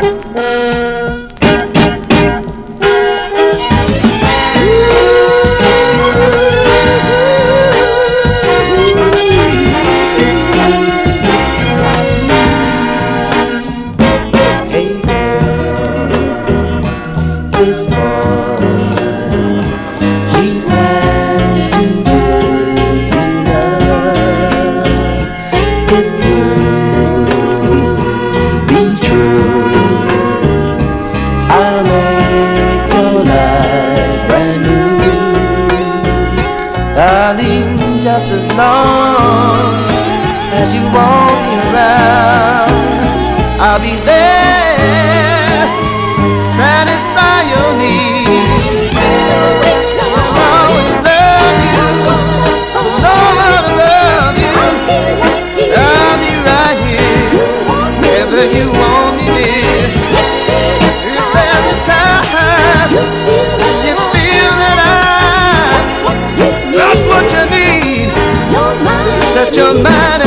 Darling, just as long as you want me around, I'll be there, satisfy your needs. I'll always love you, Lord, I love you. I'll be right here, wherever you want me, dear. If there's a time you feel that that's what you need to set your mind